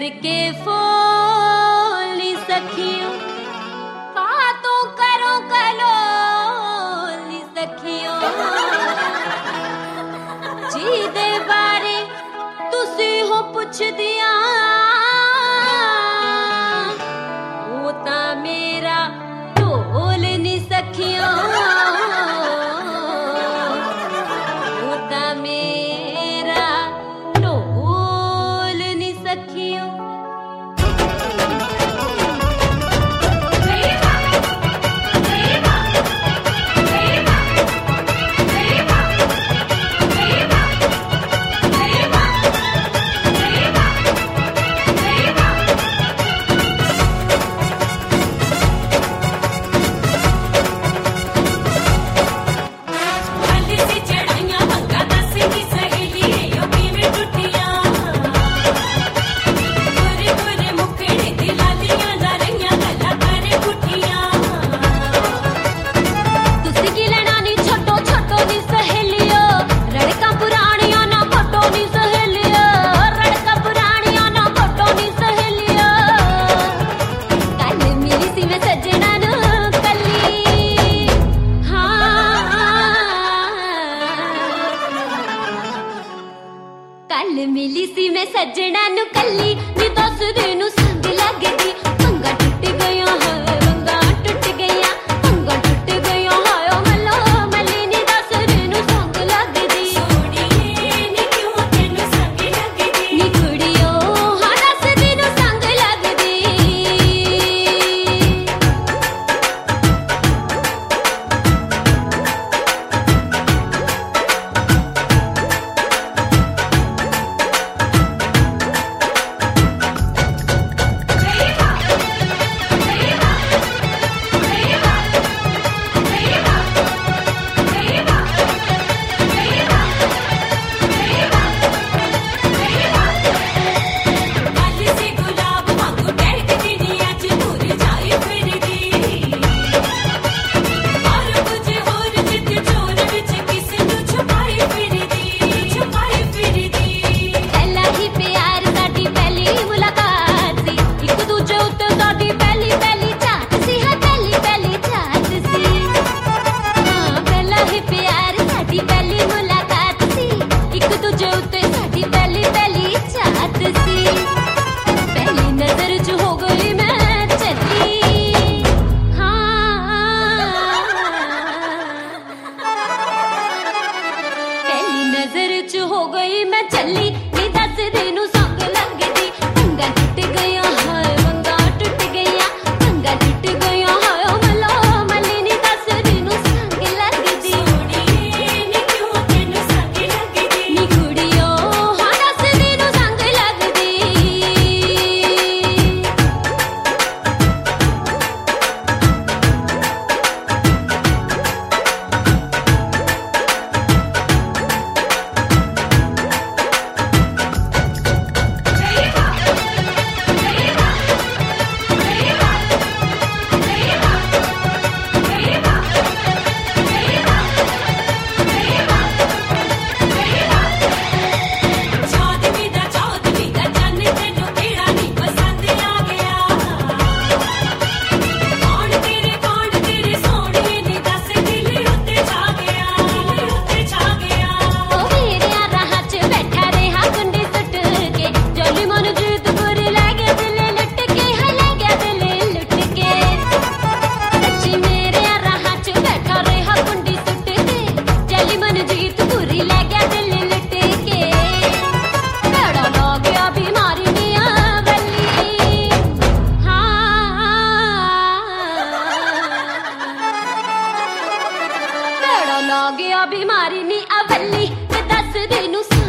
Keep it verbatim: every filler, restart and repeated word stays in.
करके फोन नी सखियों, बातों करो कलो नी सखियों, जी दे बारे तुसी हो पुछ दिया वो ता मेरा ढोल नी सखियों, वो ता मेरा ढोल नी सखियों। कल मिली सी मैं सजना नु कली नी दस दिन संग लगदी पंगा टूट गया है पंगा टूट गया पंगा टूट गया है मलो मली नी दस दिन संग लगदी सोड़िए नी क्यों तेनु संग लगदी नी कुड़ियो हां दस दिन संग लगदी हो गई मैं चली नी दस दिन संग लगदी पंगा टूट गया है पंगा टूट गया पंगा टूट गया है मलो मली नी दस दिन संग लगदी सोड़िए नी क्यों तेनु संग लगदी नी कुड़ियो हां दस दिन संग लगदी गया बीमारी नी अवली दस दिन